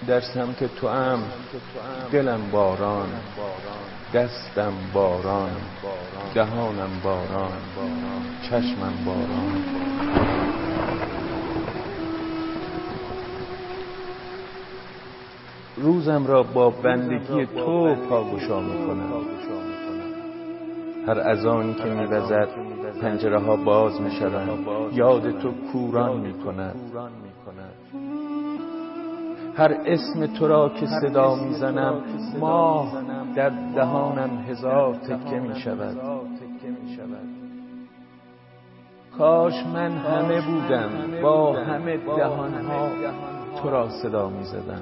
در سمت تو ام دلم باران، دستم باران، دهانم باران، چشمم باران. روزم را با بندگی تو پاگشا میکنم. هر اذانی که میوزد پنجره ها باز میشوند، یاد تو کوران میکند. هر اسم تو را که صدا میزنم، ماه در دهانم هزار تکه میشود. کاش من همه بودم با همه دهانها تو را صدا میزدم.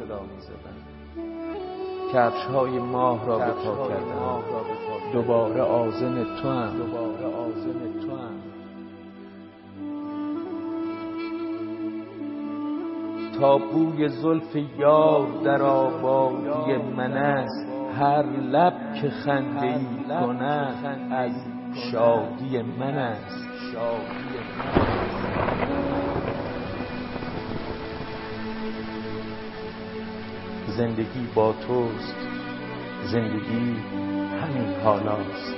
کفش های ماه را به پا کردم، دوباره آذن تو هم. تا بوی زلف یار در آبادی من است، هر لب که خنده ای کند از شادی من است. زندگی با توست، زندگی همین حالاست.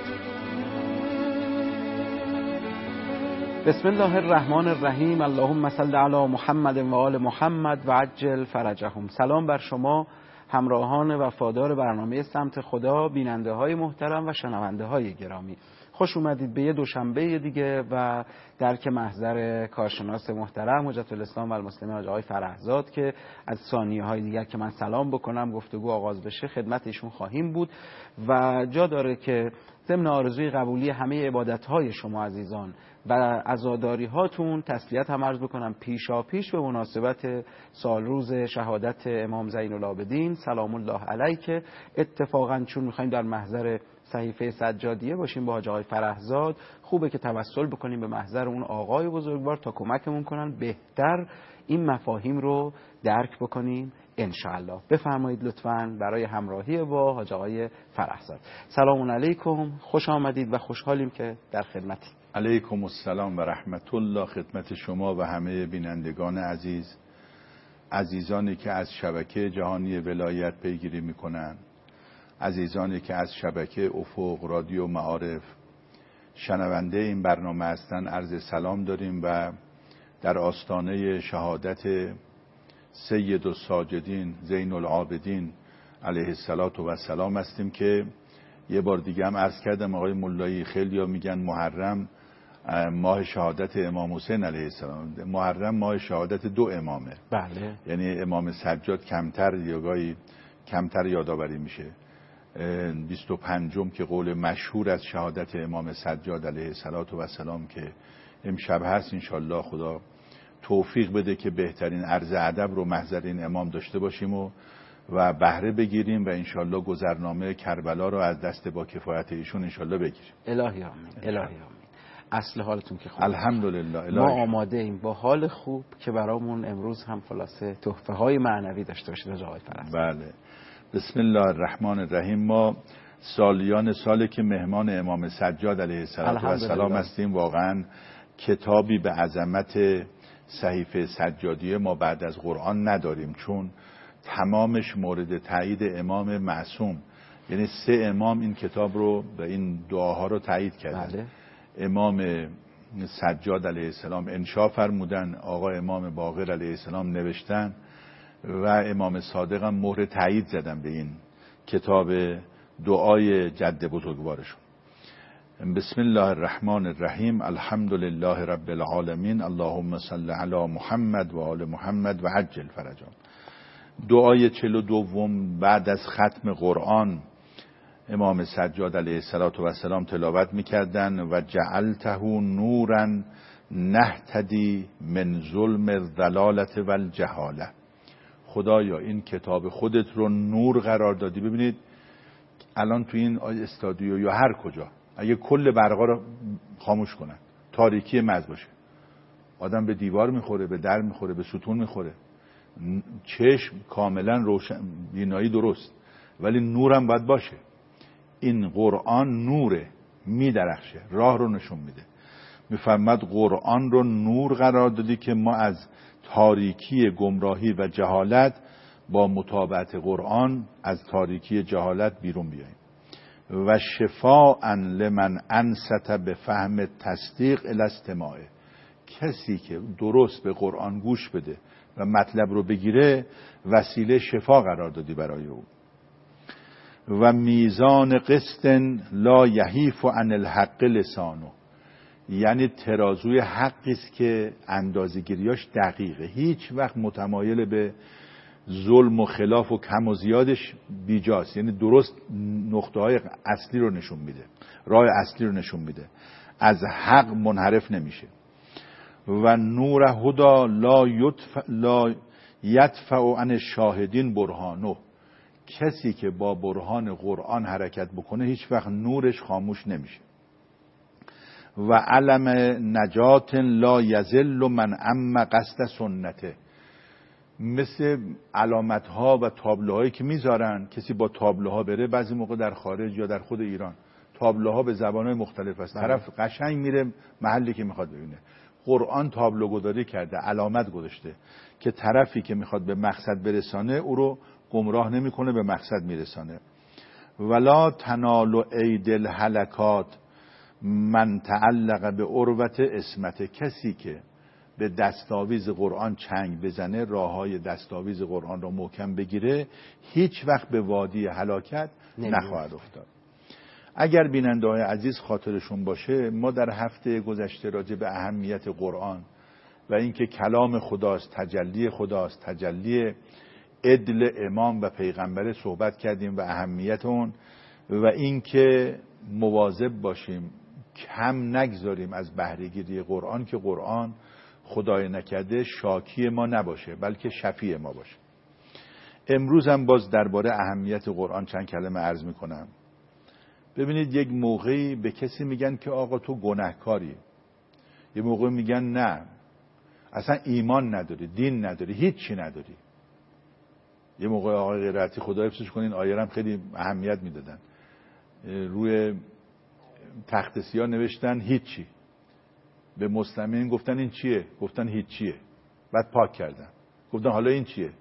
بسم الله الرحمن الرحیم. اللهم صل علی محمد و آل محمد و عجل فرجهم. سلام بر شما همراهان وفادار برنامه سمت خدا، بیننده های محترم و شنونده های گرامی. خوش اومدید به یه دوشنبه دیگه و درک محضر کارشناس محترم حجت الاسلام و المسلمین آقای فرحزاد که از ثانیه های دیگر که من سلام بکنم گفتگو آغاز بشه خدمت ایشون خواهیم بود و جا داره که ضمن آرزوی قبولی همه عبادت های شما عزیزان و عزاداری هاتون تسلیت هم عرض بکنم پیشا پیش به مناسبت سالروز شهادت امام زین العابدین سلام الله علیه که اتفاقا چون میخوایم در محضر صحیفه سجادیه باشیم با حاج آقای فرحزاد، خوبه که توسل بکنیم به محضر اون آقای بزرگوار تا کمکمون کنن بهتر این مفاهیم رو درک بکنیم انشاءالله. بفرمایید لطفاً برای همراهی با حاج آقای فرحزاد. سلام علیکم، خوش آمدید و خوشحالیم که در خدمتیم. علیکم السلام و رحمت الله خدمت شما و همه بینندگان عزیز، عزیزانی که از شبکه جهانی ولایت پیگیری میکنن، عزیزانی که از شبکه افق رادیو معارف شنونده این برنامه هستن، عرض سلام داریم و در آستانه شهادت سید الساجدین زین العابدین علیه السلام هستیم که یه بار دیگه هم عرض کردم آقای مولایی خیلی ها میگن محرم ماه شهادت امام حسین علیه السلام، محرم ماه شهادت دو امامه. بله. یعنی امام سجاد کمتر یا گاهی کمتر یادآوری میشه. 25م که قول مشهور از شهادت امام سجاد علیه السلام که امشب هست، انشالله خدا توفیق بده که بهترین عرض ادب رو محضر این امام داشته باشیم و بهره بگیریم و انشالله گذرنامه کربلا رو از دست با کفایت ایشون انشالله بگیریم. الهی آمین. الهی آمین. اصل حالتون که خوب؟ الحمدلله. ما آماده ایم با حال خوب که برامون امروز هم خلاصه تحفه های معنوی داشته باشید آقای فرحزاد. بله. بسم الله الرحمن الرحیم. ما سالیان ساله که مهمان امام سجاد علیه السلام هستیم. واقعا کتابی به عظمت صحیفه سجادیه ما بعد از قرآن نداریم، چون تمامش مورد تایید امام معصوم، یعنی 3 امام این کتاب رو و این دعاها رو تایید کردن. بله. امام سجاد علیه السلام انشا فرمودن، آقا امام باقر علیه السلام نوشتن و امام صادق هم مهر تایید زدن به این کتاب دعای جد بزرگوارشون. بسم الله الرحمن الرحیم. الحمدلله رب العالمین. اللهم صل علی محمد و آل محمد و عجل فرجهم. دعای 42 بعد از ختم قرآن امام سجاد علیه السلام تلاوت میکردن و جعلته نورا نهتدی من ظلم الضلالة والجهاله. خدایا این کتاب خودت رو نور قرار دادی. ببینید الان تو این استادیو یا هر کجا اگه کل برقا رو خاموش کنن، تاریکی محض باشه، آدم به دیوار میخوره، به در میخوره، به ستون میخوره، چشم کاملا روشن، بینایی درست، ولی نورم باید باشه. این قرآن نوره، میدرخشه، راه رو نشون میده. میفرماد قرآن رو نور قرار دادی که ما از تاریکی گمراهی و جهالت با متابعت قرآن از تاریکی جهالت بیرون بیاییم. و شفاء لمن انصت به فهم تصدیق الی استماعه، کسی که درست به قرآن گوش بده و مطلب رو بگیره وسیله شفا قرار دادی برای او. و میزان قسط لا یحیف عن الحق لسانه، یعنی ترازوی حقی است که اندازه‌گیریاش دقیقه، هیچ وقت متمایل به ظلم و خلاف و کم و زیادش بیجاست، یعنی درست نقطه های اصلی رو نشون میده، راه اصلی رو نشون میده، از حق منحرف نمیشه. و نور هدا لا یدفع عن الشاهدین برهانه، کسی که با برهان قرآن حرکت بکنه هیچ وقت نورش خاموش نمیشه. و علم نجات لا یذل من اما قصد سنته، مثل علامت ها و تابلوهایی که میذارن، کسی با تابلوها بره بعضی موقع در خارج یا در خود ایران تابلوها به زبانهای مختلف است، طرف قشنگ میره محلی که میخواد ببینه. قرآن تابلو گذاری کرده، علامت گذاشته که طرفی که میخواد به مقصد برسانه او رو گمراه نمیکنه، به مقصد میرسانه. ولا تنال اید الهلکات من تعلق به عروت اسمت، کسی که به دستاویز قرآن چنگ بزنه، راههای دستاویز قرآن را محکم بگیره، هیچ وقت به وادی هلاکت نخواهد افتاد. اگر بیننده‌های عزیز خاطرشون باشه، ما در هفته گذشته راجع به اهمیت قرآن و اینکه کلام خداست، تجلی خداست، تجلی عدل امام و پیغمبر صحبت کردیم و اهمیت اون، و اینکه مواظب باشیم کم نگذاریم از بهره‌گیری قرآن، که قرآن خدای نکرده شاکی ما نباشه بلکه شفیع ما باشه. امروز هم باز درباره اهمیت قرآن چند کلمه عرض میکنم. ببینید، یک موقعی به کسی میگن که آقا تو گناهکاری، یه موقع میگن نه اصلا ایمان نداری، دین نداری، هیچی نداری. یه موقع آقای غیرتی خدا حفظش کنین آیه هم خیلی اهمیت میدادن، روی تخت سیاه نوشتن هیچی، به مسلمین گفتن این چیه؟ گفتن هیچیه، بعد پاک کردن، گفتن حالا این چیه؟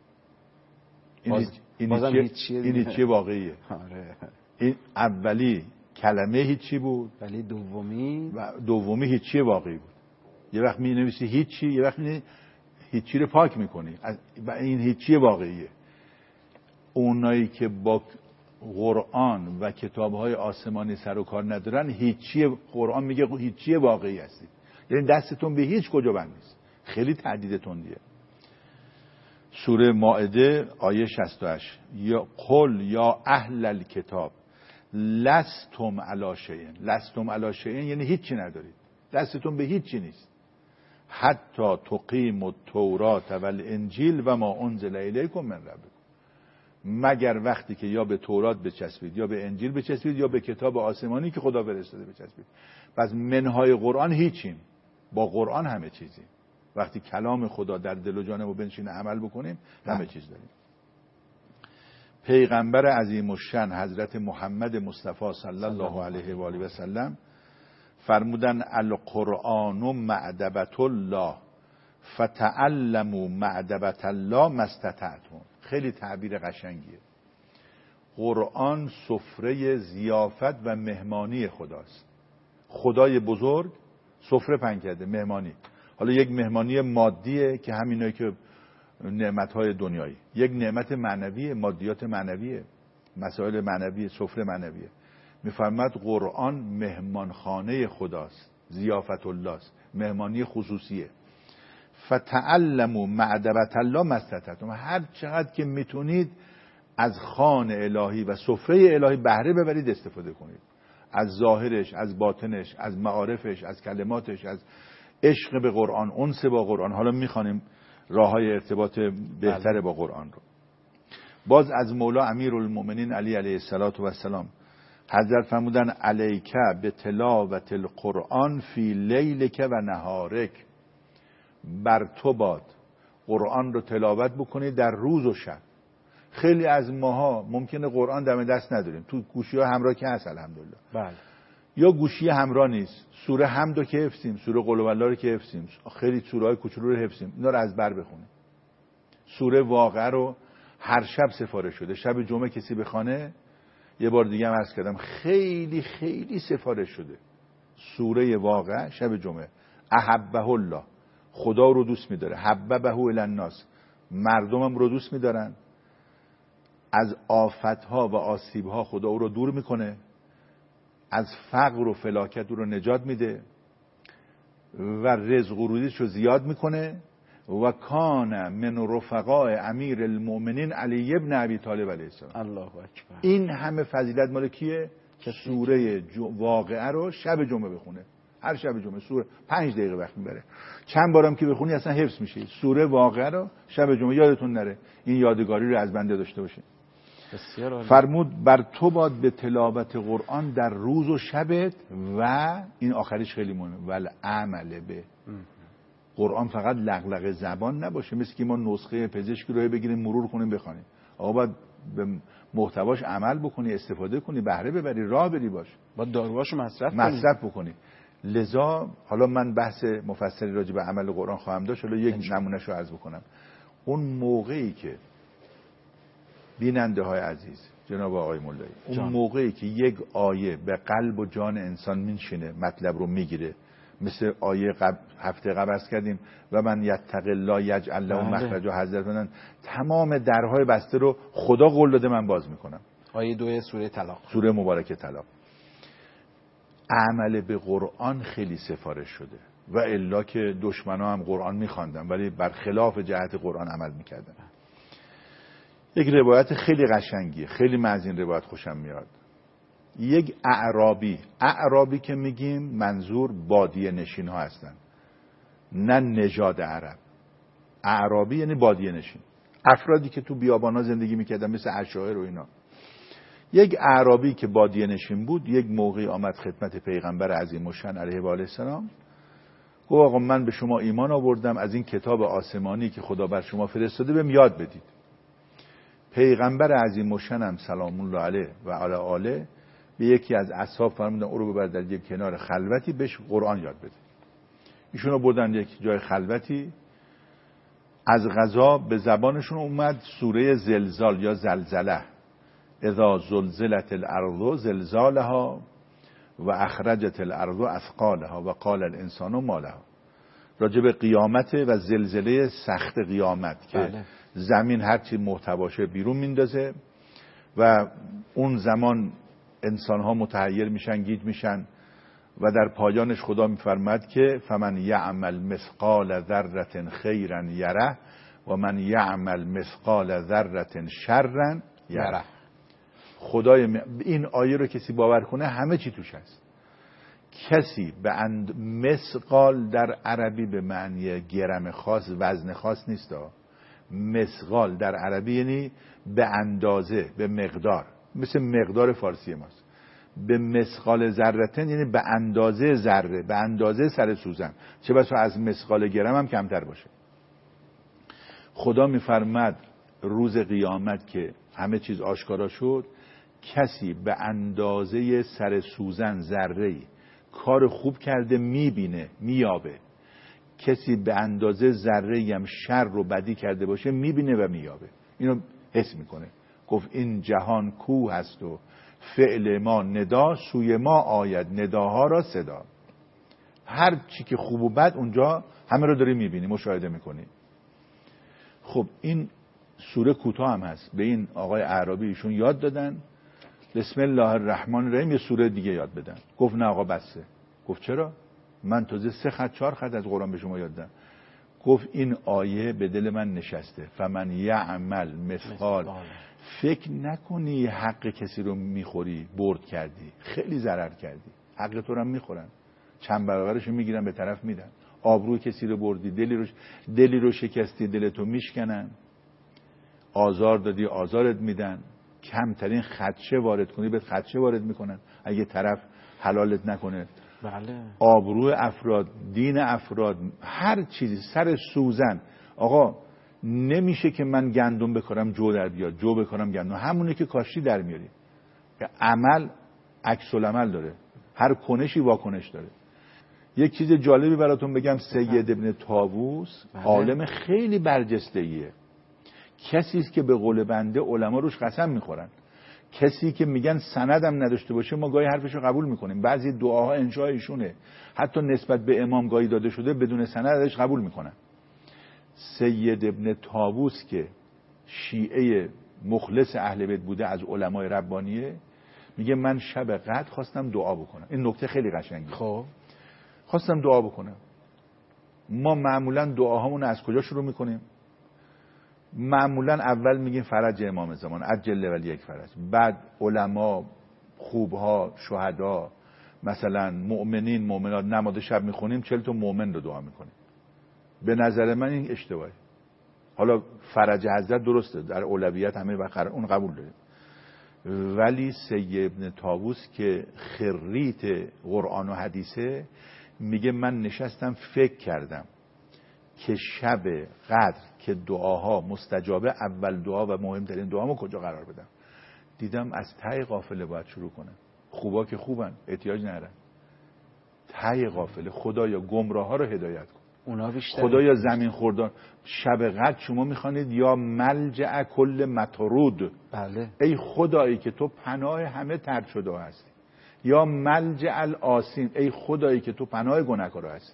این هیچیه واقعیه. این اولی کلمه هیچی بود، ولی دومی هیچی واقعی بود. یه وقت می نویسی هیچی، یه وقت می هیچی رو پاک میکنی و این هیچی واقعیه. اونایی که با قرآن و کتابهای آسمانی سر و کار ندارن، هیچی قرآن میگه هیچی واقعی هستی، یعنی دستتون به هیچ کجا بند نیست. خیلی تهدید تندیه. سوره مائده آیه 68: یا قل یا اهل الکتاب لستم علی شیء، لستم علی شیء یعنی هیچی ندارید، دستتون به هیچی نیست، حتی تقیم التوراة و الانجیل و ما انزل الیکم من ربکم، مگر وقتی که یا به تورات بچسبید، یا به انجیل بچسبید، یا به کتاب آسمانی که خدا فرستاده بچسبید. پس منهای قرآن هیچیم، با قرآن همه چیزیم. وقتی کلام خدا در دل و جانمون بنشینه عمل بکنیم همه چیز داریم. پیغمبر عظیم الشأن حضرت محمد مصطفی صلی الله علیه و آله و سلم فرمودن القرآن معدبة الله فتعلموا معدبة الله ما استطعتم. خیلی تعبیر قشنگیه. قرآن سفره ضیافت و مهمانی خداست. خدای بزرگ سفره پهن کرده، مهمانی. حالا یک مهمانی مادیه که همینایی که نعمت‌های دنیایی، یک نعمت معنویه، مادیات معنویه، مسائل معنویه، سفره معنویه. میفرماد قرآن مهمانخانه خداست، ضیافت الله است، مهمانی خصوصیه. فتعلموا معدبة الله ما استطعتم، هر چقدر که میتونید از خوان الهی و سفره الهی بهره ببرید، استفاده کنید، از ظاهرش، از باطنش، از معارفش، از کلماتش، از عشق به قرآن، انس با قرآن. حالا میخوانیم راههای ارتباط بهتر با قرآن رو. باز از مولا امیرالمؤمنین علی علیه السلام حضرت فرمودن علیک به تلاوت القرآن فی لیلک و نهارک، بر تو باد قرآن رو تلاوت بکنی در روز و شب. خیلی از ماها ممکنه قرآن دم دست نداریم، تو گوشی ها همراه که هست الحمدلله، بله، یا گوشی همراه نیست، سوره حمد رو که حفظیم، سوره قل هوالله رو که حفظیم، خیلی سوره های کوچولو رو حفظیم، اینا رو از بر بخونیم. سوره واقعه رو هر شب سفارش شده. شب جمعه کسی بخونه، یه بار دیگه هم عرض کردم، خیلی خیلی سفارش شده. سوره واقعه شب جمعه، احبه الله، خدا رو دوست می‌داره، حببه الی الناس، مردمم رو دوست می‌دارن، از آفت‌ها و آسیب‌ها خدا او رو دور میکنه، از فقر و فلاکت او رو نجات میده و رزق و روزیش رو زیاد میکنه. و کان من رفقاء امیر المؤمنین علی ابن ابی طالب علیه السلام. الله اکبر. این همه فضیلت مال کیه؟ که سوره واقعه رو شب جمعه بخونه. هر شب جمعه سوره 5 دقیقه وقت میبره، چند بارم که بخونی اصلا حفظ میشه. سوره واقعه رو شب جمعه، یادتون نره این یادگاری رو از بنده داشته باشه. فرمود بر تو باد به تلاوت قرآن در روز و شبت، و این آخریش خیلی مهمه، ول عمل به قرآن فقط لغلغه زبان نباشه، مثل که ما نسخه پزشکی رو بگیریم مرور کنیم بخونیم. آقا باید به محتواش عمل بکنی، استفاده کنی، بهره ببری، راه بری باش، باید داروهاشو مصرف بکنی. لذا حالا من بحث مفصلی راجع به عمل قرآن خواهم داشت، حالا یک نمونهشو عرض بکنم. اون موقعی که بیننده های عزیز جناب آقای مولایی، اون موقعی که یک آیه به قلب و جان انسان میشینه، مطلب رو میگیره، مثل آیه هفته قبل عرض کردیم و من یتق الله یجعل له مخرجا، حضرت میگن تمام درهای بسته رو خدا قول داده من باز میکنم. آیه 2 سوره طلاق، سوره مبارکه طلاق. عمل به قرآن خیلی سفارش شده و الا که دشمنا هم قرآن میخواندن ولی برخلاف جهت قرآن عمل میکردن. یک روایت خیلی قشنگیه، خیلی من از این روایت خوشم میاد. یک اعرابی که میگیم منظور بادیه نشین ها هستن، نه نژاد عرب. اعرابی یعنی بادیه نشین، افرادی که تو بیابانا زندگی میکردن مثل اشاعره و اینا. یک اعرابی که بادیه نشین بود، یک موقعی آمد خدمت پیغمبر عظیم الشأن علیه و آله السلام، گفت آقا من به شما ایمان آوردم، از این کتاب آسمانی که خدا بر شما فرستاده بهم یاد بدید. پیغمبر عظیم الشأن هم سلام الله علیه و علی آله به یکی از اصحاب فرمودن او رو ببر در یک کنار خلوتی بهش قرآن یاد بده. ایشون رو بردن یک جای خلوتی، از قضا به زبانشون اومد سوره زلزال یا زلزله، اذا زلزلت الارض زلزالها و اخرجت الارض اثقالها و قال الانسان ما لها، راجع به قیامت و زلزله سخت قیامت که زمین هرچی محتواشه بیرون میندازه و اون زمان انسان ها متحیر میشن، گیج میشن و در پایانش خدا میفرماد که فمن یعمل مثقال ذره خیرا یره و من یعمل مثقال ذره شرا یره. خدای این آیه رو کسی باور کنه همه چی توش هست. کسی به مثقال در عربی به معنی گرم خاص، وزن خاص نیست. مثقال در عربی یعنی به اندازه، به مقدار، مثل مقدار فارسی ماست. به مثقال ذرتن یعنی به اندازه ذره، به اندازه سر سوزن، چه بسا از مثقال گرم هم کمتر باشه. خدا میفرماد روز قیامت که همه چیز آشکارا شد، کسی به اندازه سر سوزن ذره‌ای کار خوب کرده میبینه، میابه. کسی به اندازه ذره‌ای هم شر و بدی کرده باشه میبینه و میابه، اینو حس میکنه. گفت این جهان کوه هست و فعل ما ندا، سوی ما آید نداها را صدا. هر چی که خوب و بد اونجا همه رو داری میبینی، مشاهده میکنی. خب این سوره کوتاه هم هست، به این آقای اعرابی ایشون یاد دادن بسم الله الرحمن الرحیم، یه سوره دیگه یاد بدن. گفت نه آقا بسه. گفت چرا؟ من تازه 3 خط 4 خط از قرآن به شما یاد دادم. گفت این آیه به دل من نشسته، فمن یعمل مثقال. فکر نکنی حق کسی رو میخوری، برد کردی، خیلی ضرر کردی، حق تو رو هم میخورن، چند برابرش میگیرن به طرف میدن. آبروی کسی رو بردی، دلی رو شکستی، دلتو میشکنن. آزار دادی، آزارت میدن. کمترین خدشه وارد کنی بهت خدشه وارد میکنن اگه طرف حلالت نکنه. بله. آبروی افراد، دین افراد، هر چیزی سر سوزن. آقا نمیشه که من گندم بکارم جو در بیاد، جو بکارم گندم، همونه که کاشتی در میاری. عمل عکس العمل داره، هر کنشی واکنش داره. یک چیز جالبی براتون بگم، سید ابن طاووس عالم خیلی برجسته‌ایه کسی است که به قول بنده علما روش قسم میخورن، کسی که میگن سندم نداشته باشه ما گاهی حرفشو قبول میکنیم. بعضی دعاها انشاء ایشونه، حتی نسبت به امام گاهی داده شده بدون سند ازش قبول میکنن. سید ابن طاووس که شیعه مخلص اهل بیت بوده از علمای ربانیه، میگه من شب قدر خواستم دعا بکنم. این نکته خیلی قشنگه. خب خواستم دعا بکنم. ما معمولا دعاهامون از کجا شروع میکنیم؟ معمولا اول میگیم فرج امام زمان، عجل ولی یک فرج. بعد علما، خوبها، شهدا، مثلا مؤمنین، مؤمنات، نماز شب میخونیم 40 تا مؤمن رو دعا میکنیم. به نظر من این اشتباهه. حالا فرج حضرت درسته، در اولویت همه بخره، اون قبول داریم. ولی سید ابن طاووس که خریت قرآن و حدیثه میگه من نشستم فکر کردم که شب قدر که دعاها مستجابه، اول دعا و مهمترین دعامو کجا قرار بدم. دیدم از ته قافله باید شروع کنم. خوبا که خوبن، احتیاج ندارن. ته قافله خدایا گمراه ها رو هدایت کن، اونا بیشتر خدایا زمین خوردان. شب قدر شما میخوانید یا ملجأ کل مطرود، بله. ای خدایی که تو پناه همه طرد شده هستی. یا ملجأ الآسین، ای خدایی که تو پناه گناهکارا هستی.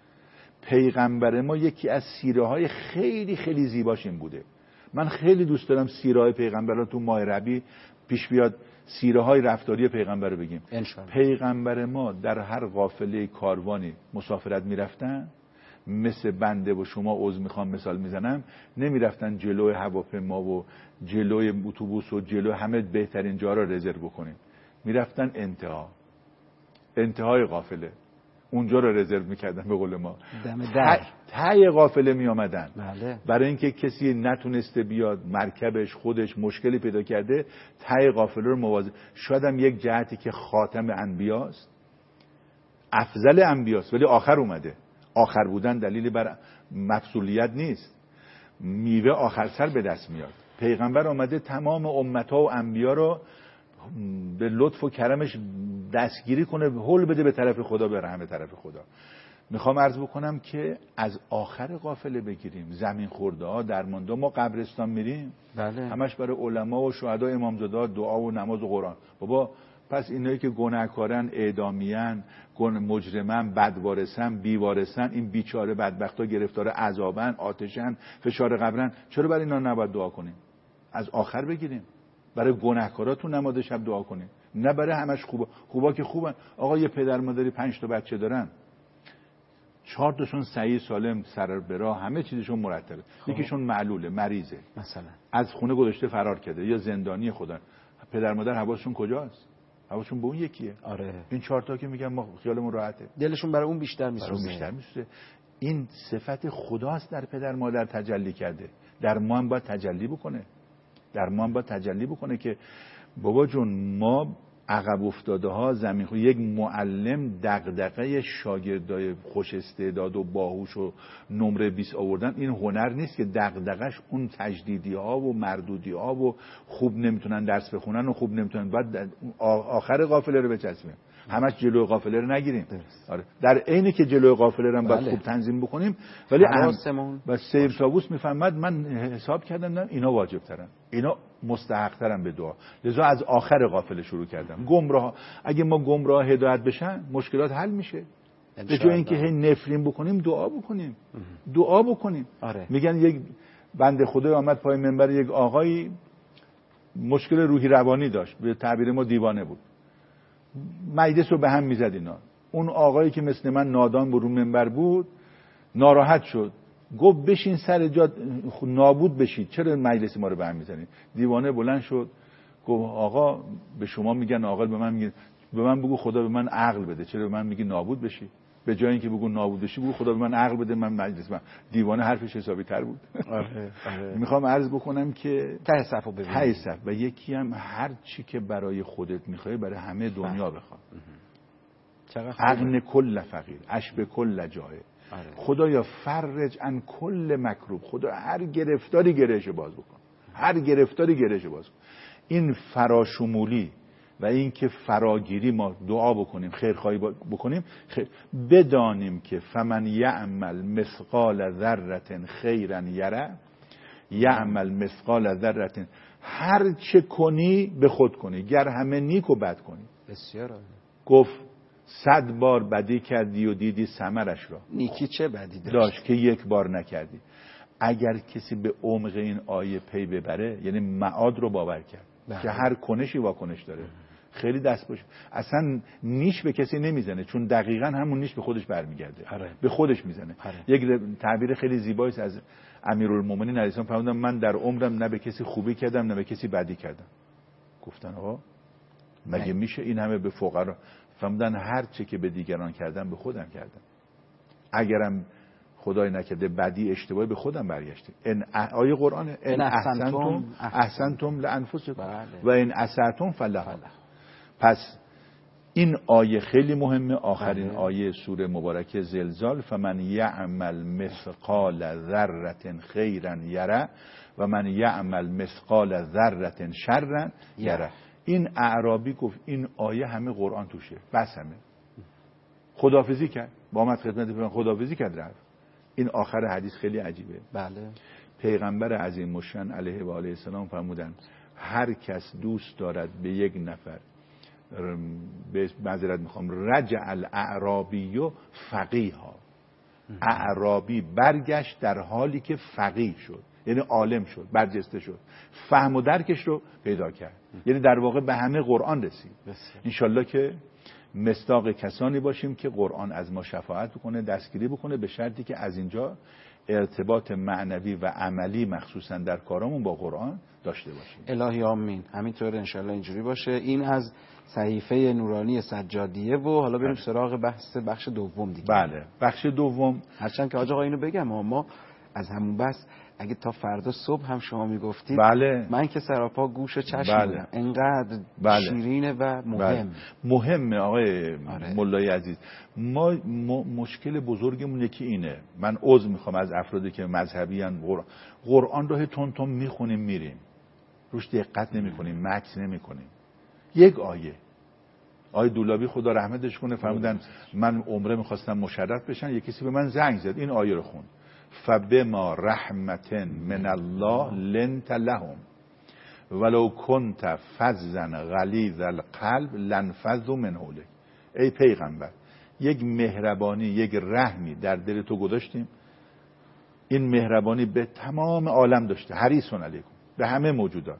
پیغمبر ما یکی از سیره های خیلی خیلی زیباش این بوده. من خیلی دوست دارم سیره های پیغمبران تو ماه ربیع پیش بیاد، سیره های رفتاری پیغمبر رو بگیم. پیغمبر ما در هر قافله کاروانی مسافرت میرفتن، مثل بنده و شما عذر میخوام مثال میزنم، نمیرفتن جلوی هواپیما و جلوی اتوبوس و جلوی همه بهترین جا را رزرو بکنیم. میرفتن انتهای قافله، اونجا رو رزرو میکردن. به قول ما ته قافله میامدن. بله. برای اینکه کسی نتونسته بیاد، مرکبش خودش مشکلی پیدا کرده، ته قافله رو مواظب. شاید هم یک جهتی که خاتم انبیاست، افضل انبیاست، ولی آخر اومده. آخر بودن دلیلی بر مفضولیت نیست. میوه آخر سر به دست میاد. پیغمبر آمده تمام امتها و انبیا رو به لطف و کرمش دستگیری کنه، هول بده به طرف خدا، به رحم طرف خدا. میخوام عرض بکنم که از آخر قافله بگیریم. زمین خورده ها، درمانده، ما قبرستان میریم، بله. همش برای علما و شهدا، امامزاده، دعا و نماز و قرآن. بابا پس اینایی که گناهکارن، اعدامیان، مجرمن، بدوارثن، بیوارثن، این بیچاره بدبختا گرفتار عذابن، آتشن، فشار قبرن، چرا برای اینا نباید دعا کنیم؟ از آخر بگیریم. برای گناهکارا تو نماز شب دعا کنیم، نه برای همش خوبا که خوبن. آقا یه پدر مادری 5 تا بچه دارن، 4 تاشون صحیح سالم سر به راه، همه چیزشون مرتبه. یکیشون معلوله، مریضه، مثلا از خونه گذاشته فرار کرده یا زندانی خدا. پدر مادر حواسشون کجاست؟ حواسشون به اون یکیه. آره. این 4 تا که میگن ما خیالمون راحته، دلشون برای اون بیشتر میسوزه. این صفت خداست در پدر مادر تجلی کرده، در ما هم باید تجلی بکنه. که بابا جون ما عقب افتاده ها زمین خود. یک معلم دغدغه شاگردای خوش استعداد و باهوش و نمره 20 آوردن این هنر نیست، که دغدغش اون تجدیدی ها و مردودی ها و خوب نمیتونن درس بخونن و خوب نمیتونن، بعد آخر قافله رو بچسبیم. همش جلوی قافله رو نگیریم. آره. در عینی که جلوی قافله رو هم باید خوب تنظیم بکنیم، ولی و سید طاووس میفهمد من حساب کردم اینا واجب ترن، اینا مستحق ترن به دعا، لذا از آخر قافله شروع کردم. گمراه، اگه ما گمراه هدایت بشن مشکلات حل میشه. به جای اینکه هی نفرین بکنیم دعا بکنیم. آره. میگن یک بنده خدا آمد پای منبر، یک آقایی مشکل روحی روانی داشت، به تعبیر ما دیوانه بود، مجلس رو به هم میزد اینا. اون آقایی که مثل من نادان رو منبر بود ناراحت شد، گفت بشین سر جا نابود بشید، چرا مجلس ما رو به هم میزنید؟ دیوانه بلند شد گفت آقا به شما میگن عاقل، به من میگن، به من بگو خدا به من عقل بده، چرا به من میگی نابود بشی؟ به جای اینکه بگو نابود بشی بگو خدا به من عقل بده، من مجلس من. دیوانه حرفش حسابی تر بود. آره. میخوام عرض بکنم که ته صفو ببینید، و یکی هم هر چی که برای خودت میخوای برای همه دنیا بخوا. عقن کل فقیر اشب کل جای. خدایا فرج عن کل مکروب، خدا هر گرفتاری گرهش باز بکن، این فراشمولی و این که فراگیری ما دعا بکنیم، خیرخواهی بکنیم، بدانیم که فمن یعمل مثقال ذره خیرا یره، یعمل مثقال ذره، هر چه کنی به خود کنی، گر همه نیک و بد کنی. بسیار عالی. گفت 100 بار بدی کردی و دیدی ثمرش را، نیکی چه بدی داشت که یک بار نکردی. اگر کسی به عمق این آیه پی ببره، یعنی معاد رو باور کرد که هر کنشی واکنش داره، خیلی دست باشه. اصلا نیش به کسی نمیزنه، چون دقیقاً همون نیش به خودش برمیگرده، به خودش میزنه. یک تعبیر خیلی زیبایی از امیرالمومنین علیه السلام فرمودن من در عمرم نه به کسی خوبی کردم نه به کسی بدی کردم. گفتن آقا مگه میشه این همه به فقرا؟ فرمودن هر چه که به دیگران کردم به خودم کردم، اگرم خدای نکرده بدی اشتباهی به خودم برگشته. آیه قرآن ان احسنتم لانفسکم و ان اسأتم فلها. پس این آیه خیلی مهمه، آخرین آیه سوره مبارکه زلزال، فمن یعمل مثقال ذره خیرا یره و من یعمل مثقال ذره شرا یره. این اعرابی گفت این آیه همه قرآن توشه، بس همه. خداحافظی کرد، با آمد خدمت پیغمبر خداحافظی کرد رفت. این آخر حدیث خیلی عجیبه. بله. پیغمبر عظیم الشأن علیه و آله السلام فرمودند هر کس دوست دارد به یک نفر، به معذرت میخوام، رجع الاعرابی فقیها، اعرابی برگشت در حالی که فقیه شد، یعنی عالم شد، برجسته شد، فهم و درکش رو پیدا کرد، یعنی در واقع به همه قرآن رسید. انشالله که مصداق کسانی باشیم که قرآن از ما شفاعت بکنه، دستگیری بکنه، به شرطی که از اینجا ارتباط معنوی و عملی مخصوصا در کارامون با قرآن داشته باشیم. الهی آمین. همینطور انشالله اینجوری باشه. این از صحیفه نورانی سجادیه و حالا بریم سراغ بخش دوم دیگه. بله، بخش دوم. هرچند که آقا اینو بگم ما از همون بس اگه تا فردا صبح هم شما میگفتید بله. من که سراپا گوش و چشم بودم. انقدر شیرینه و مهم. مهمه آقای مولای عزیز. ما مشکل بزرگمون یکی اینه، من عذر میخوام از افرادی که مذهبی ان، قرآن رو تون میخونیم میریم، روش دقت نمیکنیم، مکس نمیکنیم. یک آیه دولابی خدا رحمتش کنه فرمودن من عمره میخواستم مشرف بشن، یکی کسی به من زنگ زد این آیه رو خوند، فبما رحمت من الله لنت لهم ولو كنت فظا غلیظ القلب لانفضوا من حولک. ای پیغمبر یک مهربانی، یک رحمی در دل تو گذاشتیم، این مهربانی به تمام عالم داشته، حریص علیکم، به همه موجودات.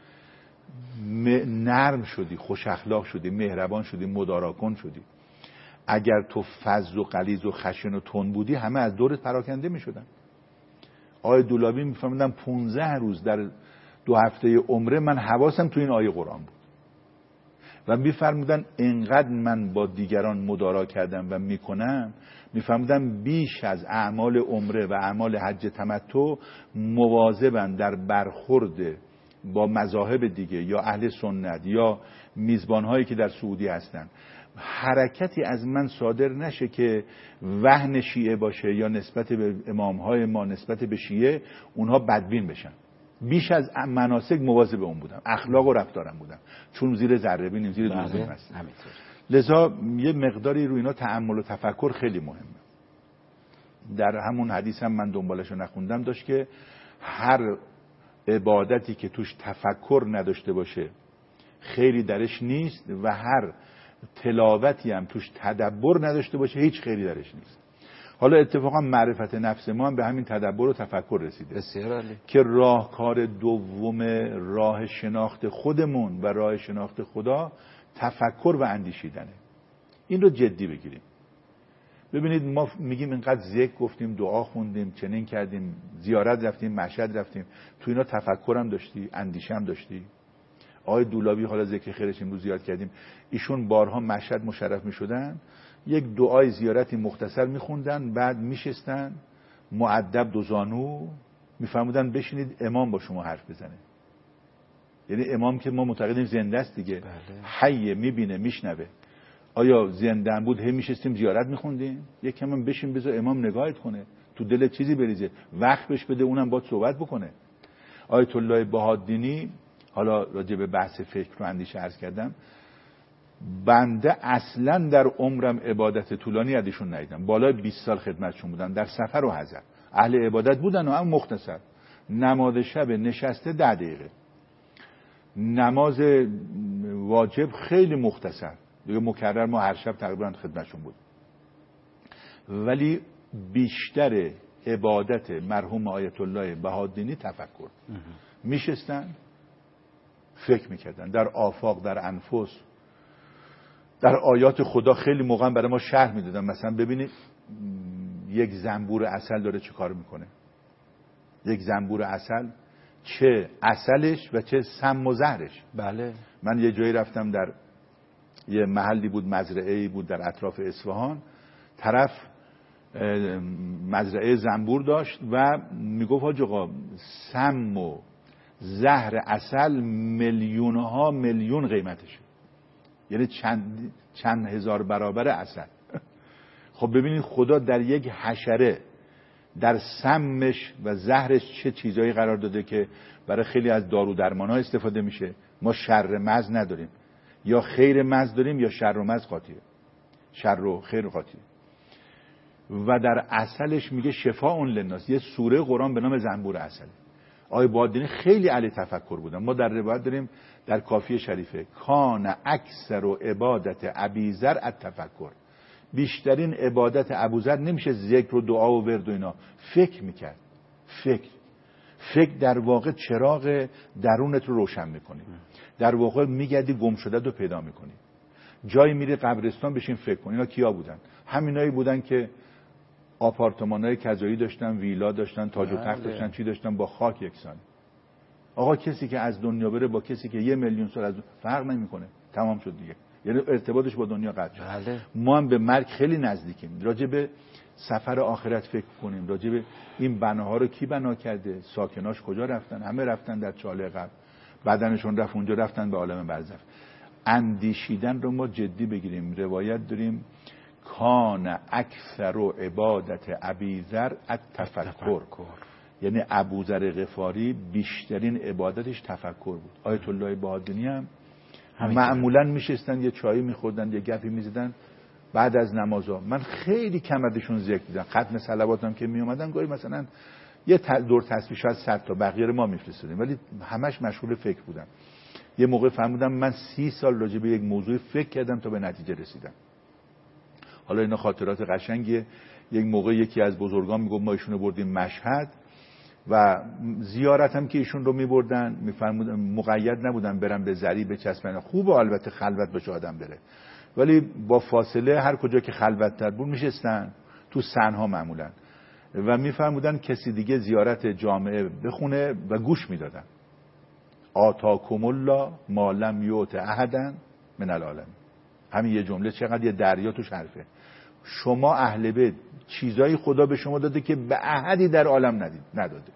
نرم شدی، خوش اخلاق شدی، مهربان شدی، مداراکن شدی. اگر تو فظ و غلیظ و خشن و تند بودی همه از دورت پراکنده می شدن. آیه دولابی می فرمودن 15 روز در 2 هفته عمره من حواسم تو این آیه قرآن بود و می فرمودن انقدر من با دیگران مدارا کردم و می کنم، می فرمودن بیش از اعمال عمره و اعمال حج تمتع مواظبن در برخورد با مذاهب دیگه یا اهل سنت یا میزبانهایی که در سعودی هستن، حرکتی از من صادر نشه که وهن شیعه باشه یا نسبت به امامهای ما، نسبت به شیعه اونها بدبین بشن. بیش از مناسک مواظب اون بودم، اخلاق و رفتارم بودم، چون زیر ذره بینیم، زیر دوربین هستیم. لذا یه مقداری روی اینا تأمل و تفکر خیلی مهمه. در همون حدیث هم من دنبالشو نخوندم، داشت که هر عبادتی که توش تفکر نداشته باشه خیری درش نیست و هر تلاوتی هم توش تدبر نداشته باشه هیچ خیری درش نیست. حالا اتفاقا معرفت نفس ما هم به همین تدبر و تفکر رسیده. بسیار عالی. که راهکار دوم راه شناخت خودمون و راه شناخت خدا تفکر و اندیشیدنه. این رو جدی بگیریم. ببینید ما میگیم اینقدر ذکر گفتیم، دعا خوندیم، چنین کردیم، زیارت رفتیم، مشهد رفتیم، تو اینا تفکر هم داشتی، اندیشه هم داشتی؟ آقای دولابی حالا ذکر خیرش امروز زیاد کردیم، ایشون بارها مشهد مشرف میشدن، یک دعای زیارتی مختصر میخوندن، بعد میشستن مؤدب دو زانو میفرمودن بشینید امام با شما حرف بزنه. یعنی امام که ما معتقدیم زنده است دیگه، حیه، میبینه، میشنوه. آیا زنده بود هی میشستیم زیارت میخوندیم؟ یکم هم بشین بذار امام نگاهت کنه، تو دلت چیزی بریزه، وقت بهش بده، اونم باهات صحبت بکنه. آیت الله بهادینی، حالا راجع به بحث فکر و اندیشه عرض کردم، بنده اصلا در عمرم عبادت طولانی ازشون ندیدم. بالای 20 سال خدمتشون بودن، در سفر و حضر اهل عبادت بودن و هم مختصر، نماز شب نشسته 10 دقیقه، نماز واجب خیلی مختصر دیگه مکرر، ما هر شب تقریبا خدمتشون بود. ولی بیشتر عبادت مرحوم آیت الله بهادینی تفکر. میشستن فکر میکردن در آفاق، در انفس، در آیات خدا. خیلی موقع برای ما شرح میدادن، مثلا ببینید یک زنبور عسل داره چه کار میکنه. یک زنبور عسل، چه عسلش و چه سم و زهرش. بله. من یه جایی رفتم، در یه محلی بود، مزرعه‌ای بود در اطراف اصفهان، طرف مزرعه زنبور داشت و میگفت حاج آقا سم و زهر عسل میلیونها میلیون قیمتشه، یعنی چند هزار برابر عسل. خب ببینید خدا در یک حشره در سمش و زهرش چه چیزایی قرار داده که برای خیلی از دارو درمان ها استفاده میشه. ما شر مز نداریم، یا خیر مز داریم یا شر و مز قاطیه، شر و خیر قاطیه. و در عسلش میگه شفاء للناس، یه سوره قرآن به نام زنبور عسل. آقای بادینی خیلی علی تفکر بودن. ما در روایت داریم در کافیه شریفه کان اکثر و عبادت ابیذر التفکر، بیشترین عبادت ابوذر نمیشه ذکر و دعا و ورد و اینا، فکر میکرد. فکر در واقع چراغ درونت رو روشن میکنی، در واقع میگردی گم شده رو پیدا میکنی. جایی میری قبرستان بشین فکر کن. اینا کیا بودن؟ همینایی بودن که آپارتمان‌های کذایی داشتن، ویلا داشتن، تاج و تخت داشتن، چی داشتن، با خاک یکسان. آقا کسی که از دنیا بره با کسی که 1,000,000 سال از فرق نمیکنه، تمام شد دیگه، یعنی ارتباطش با دنیا قطع شد. بله. ما هم به مرگ خیلی نزدیکیم. راجع به سفر آخرت فکر کنیم، راجع به این بناها رو کی بنا کرده، ساکناش کجا رفتن. همه رفتن در چاله قبر، بدنشون رفت اونجا، رفتن به عالم برزخ. اندیشیدن رو ما جدی بگیریم. روایت داریم کان اکثر و عبادت ابیذر التفکر، یعنی ابوذر غفاری بیشترین عبادتش تفکر بود. آیت الله بهادینی هم معمولا میشستن یه چایی میخوردن، یه گپی میزدن بعد از نمازها. من خیلی کم ازشون ذکر دیدم. ختم صلواتم که میومدن گاهی مثلا یه دور تسبیح شاید 100 تا، بقیه رو ما میفرستادیم، ولی همش مشغول فکر بودم. یه موقع فهمیدم من 30 سال راجع به یک موضوع فکر کردم تا به نتیجه رسیدم. حالا اینا خاطرات قشنگیه. یک موقع یکی از بزرگان میگفت ما ایشونو بردیم مشهد و زیارت هم که ایشون رو میبردن، میفرمودن مقید نبودن برن به زری بچسبن. خوبه البته خلوت بشه آدم بره، ولی با فاصله هر کجا که خلوت‌تر بود میشستن تو سنها معمولا و میفرمودن کسی دیگه زیارت جامعه بخونه و گوش میدادن. آتاکم الله ما لم یؤت احدا من العالمین. همین یه جمله چقدر یه دریا توش حرفه. شما اهل بیت چیزایی خدا به شما داده که به احدی در عالم نداده.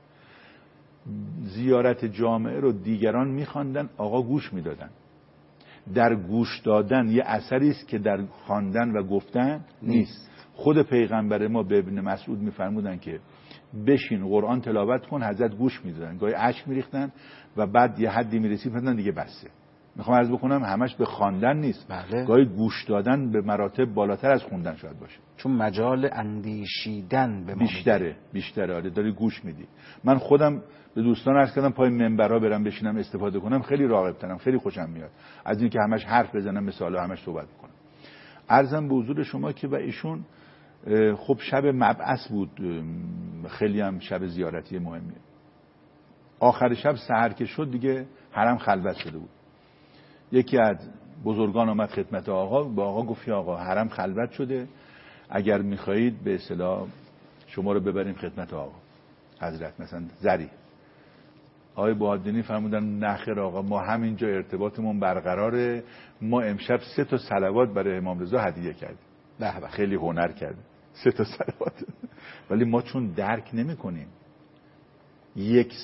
زیارت جامعه رو دیگران میخواندن، آقا گوش میدادن. در گوش دادن یه اثری است که در خواندن و گفتن نیست. خود پیغمبر ما به ابن مسعود میفرمودن که بشین قرآن تلاوت کن، حضرت گوش میدادن، گاهی اشک میریختن و بعد یه حدی میرسید مثلا دیگه بسه. میخوام عرض بکنم همش به خواندن نیست. بله. گاهی گوش دادن به مراتب بالاتر از خوندن شاید باشه، چون مجال اندیشیدن به ما بیشتره. آره داری گوش میدی. من خودم به دوستان عرض کردم پای منبرها برم بشینم استفاده کنم، خیلی راغب ترم، خیلی خوشم میاد از اینکه همش حرف بزنم، مثلا همش صحبت کنم. عرضم به حضور شما که و ایشون خب شب مبعث بود، خیلی هم شب زیارتی مهمیه. آخر شب سحر که شد دیگه حرم خلوت شده بود. یکی از بزرگان آمد خدمت آقا، با آقا گفت آقا حرم خلوت شده، اگر میخواهید به اصطلاح شما رو ببریم خدمت آقا حضرت، مثلا زری. آقای بهادینی فرمودن نخیر آقا، ما همینجا ارتباطمون برقراره، ما امشب 3 تا صلوات برای امام رضا هدیه کردیم. به خیلی هنر کرد 3 تا صلوات. ولی ما چون درک نمی کنیم یک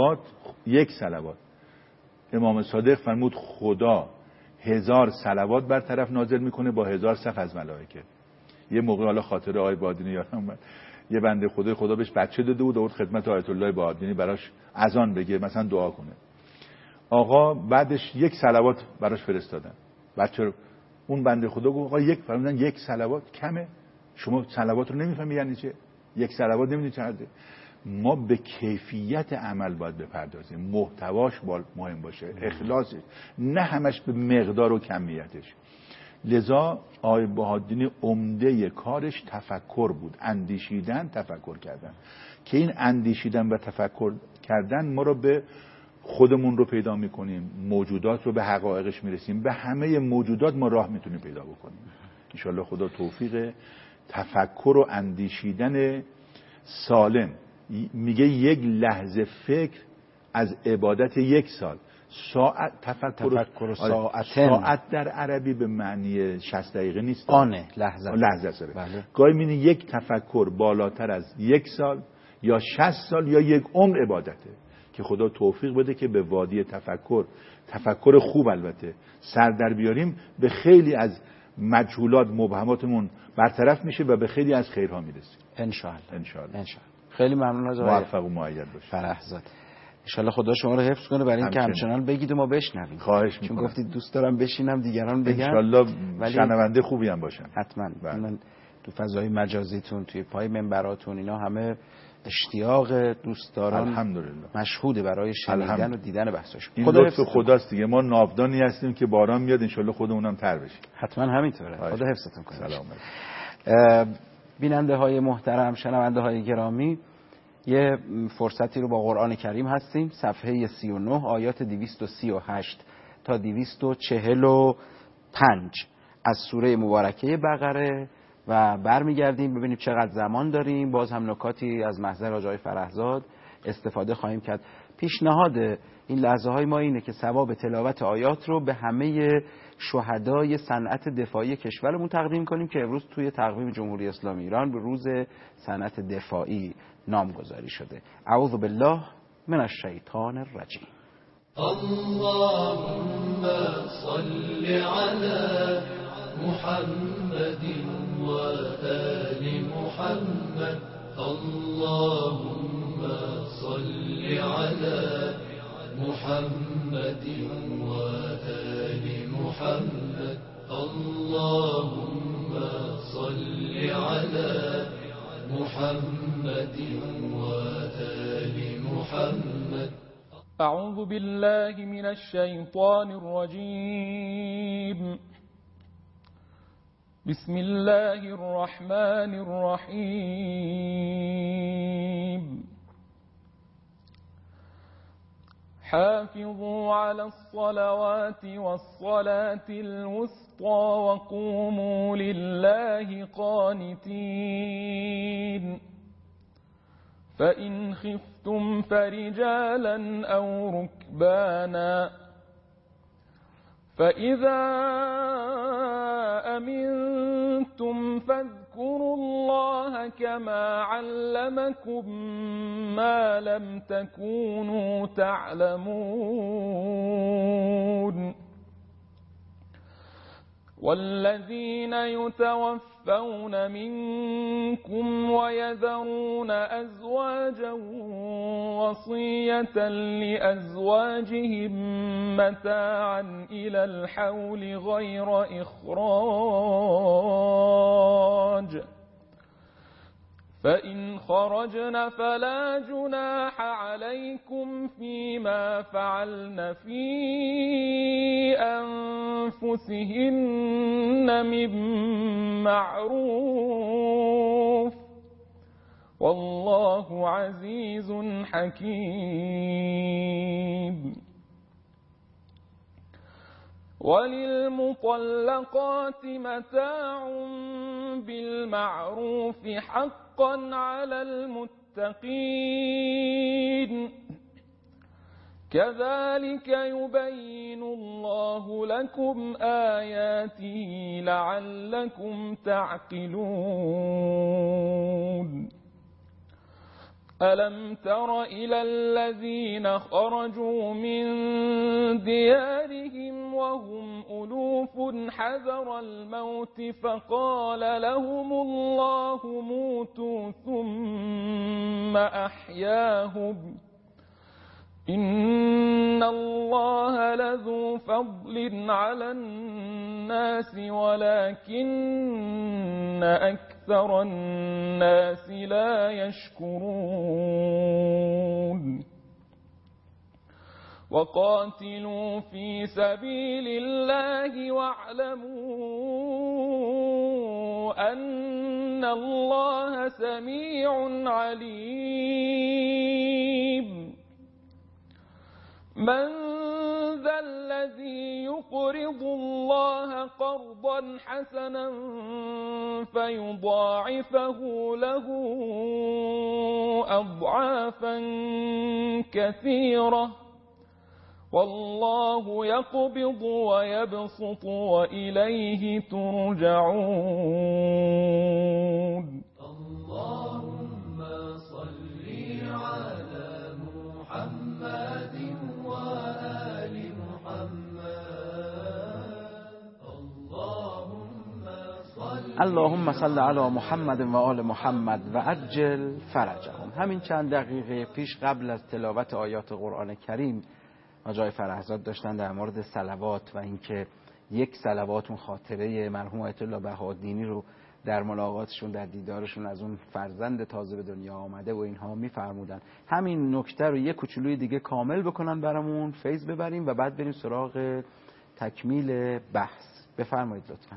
صلوات امام صادق فرمود خدا 1000 صلوات بر طرف نازل میکنه با 1000 صف از ملائکه. یه موقع حالا خاطر آقای بهادینی یادم اومد، یه بنده خدا بهش بچه داده بود، آورد خدمت آیت الله بهادینی براش اذان بگه مثلا دعا کنه. آقا بعدش 1 صلوات براش فرستادن. بچه اون بنده خدا گفت آقا فرمودن 1 صلوات کمه، شما صلوات رو نمیفهمی یعنی چه؟ 1 صلوات نمیدونی چقدره. ما به کیفیت عمل باید بپردازیم، محتواش مهم باشه، اخلاصش، نه همش به مقدار و کمیتش. لذا آقای بهادین عمده کارش تفکر بود، اندیشیدن، تفکر کردن، که این اندیشیدن و تفکر کردن ما رو به خودمون رو پیدا میکنیم، موجودات رو به حقایقش میرسیم، به همه موجودات ما راه میتونیم پیدا بکنیم. انشالله خدا توفیق تفکر و اندیشیدن سالم. میگه یک لحظه فکر از عبادت 1 سال. تفکر ساعت در عربی به معنی 60 دقیقه نیست، آنه لحظه سره. بله. گاهی می‌بینی یک تفکر بالاتر از 1 سال یا 60 سال یا 1 عمر عبادته، که خدا توفیق بده که به وادی تفکر خوب البته سر در بیاریم، به خیلی از مجهولات مبهماتمون برطرف میشه و به خیلی از خیرها میرسیم ان شاء الله. خیلی ممنون از آقای موفق و مؤید باشید فرحزاد. ان شاء الله خدا شما رو حفظ کنه برای اینکه همچنان بگید و ما بشنویم. خواهش میکنم، چون گفتید دوست دارم بشینم دیگران بگن، ان شاء الله شنونده خوبی هم باشن. حتما. من تو فضای مجازیتون، توی پای منبراتون، اینا همه اشتیاق دوستداران الحمدلله مشهوده برای شنیدن و دیدن بحثش. خدا حفظ خداست دیگه. ما ناودانی هستیم که باران میاد، ان شاء الله خودمونم تر بشیم. حتما همینطوره. خدا حفظتون کنه. سلام. بیننده های محترم، شنونده های گرامی، یه فرصتی رو با قرآن کریم هستیم. صفحه 39 آیات 238 تا 245 از سوره مبارکه بقره و برمیگردیم ببینیم چقدر زمان داریم. باز هم نکاتی از محضر آقای فرحزاد استفاده خواهیم کرد. پیشنهاد این لحظه های ما اینه که ثواب تلاوت آیات رو به همه شهدای صنعت دفاعی کشورمون تقدیم کنیم که امروز توی تقویم جمهوری اسلامی ایران به روز صنعت دفاعی نامگذاری شده. اعوذ بالله من الشیطان الرجیم. اللهم صل على محمد و آل محمد. اللهم صل على محمد و آل محمد. اللهم صل على محمد و آل محمد. أعوذ بالله من الشيطان الرجيم. بسم الله الرحمن الرحيم. حافظوا على الصلوات والصلاة الوسطى وقوموا لله قانتين. فإن خفتم فرجالا أو ركبانا. فإذا أمنتم فاذكروا الله كما علمكم ما لم تكونوا تعلمون. والذين يتوفون منكم ويذرون أزواجا وصية لأزواجهم متاعا إلى الحول غير إخراج. فإن خرجن فلا جناح عليكم فيما فعلن في أنفسهن من معروف. والله عزيز حكيم. وللمطلقات متاع بالمعروف حقا على المتقين. كذلك يبين الله لكم آياته لعلكم تعقلون. ألم تر إلى الذين خرجوا من ديارهم وهم ألوف حذر الموت فقال لهم الله موتوا ثم أحياهم. إن الله لذو فضل على الناس ولكن أكثر الناس لا يشكرون وقاتلوا في سبيل الله واعلموا أن الله سميع عليم من ذا الذي يقرض الله قرضا حسنا فيضاعفه له أضعافا كثيرة والله يقبض ويبسط وإليه ترجعون اللهم صل على محمد وآل محمد اللهم صل علی محمد و آل محمد و عجل فرجهم. همین چند دقیقه پیش قبل از تلاوت آیات قرآن کریم آقای فرهزاد داشتن در مورد صلوات و اینکه یک صلوات اون خاطره مرحوم آیت الله بهادینی رو در ملاقاتشون در دیدارشون از اون فرزند تازه به دنیا آمده و اینها میفرمودن. همین نکته رو یک کوچولوی دیگه کامل بکنن برامون، فیض ببریم و بعد بریم سراغ تکمیل بحث. بفرمایید لطفاً.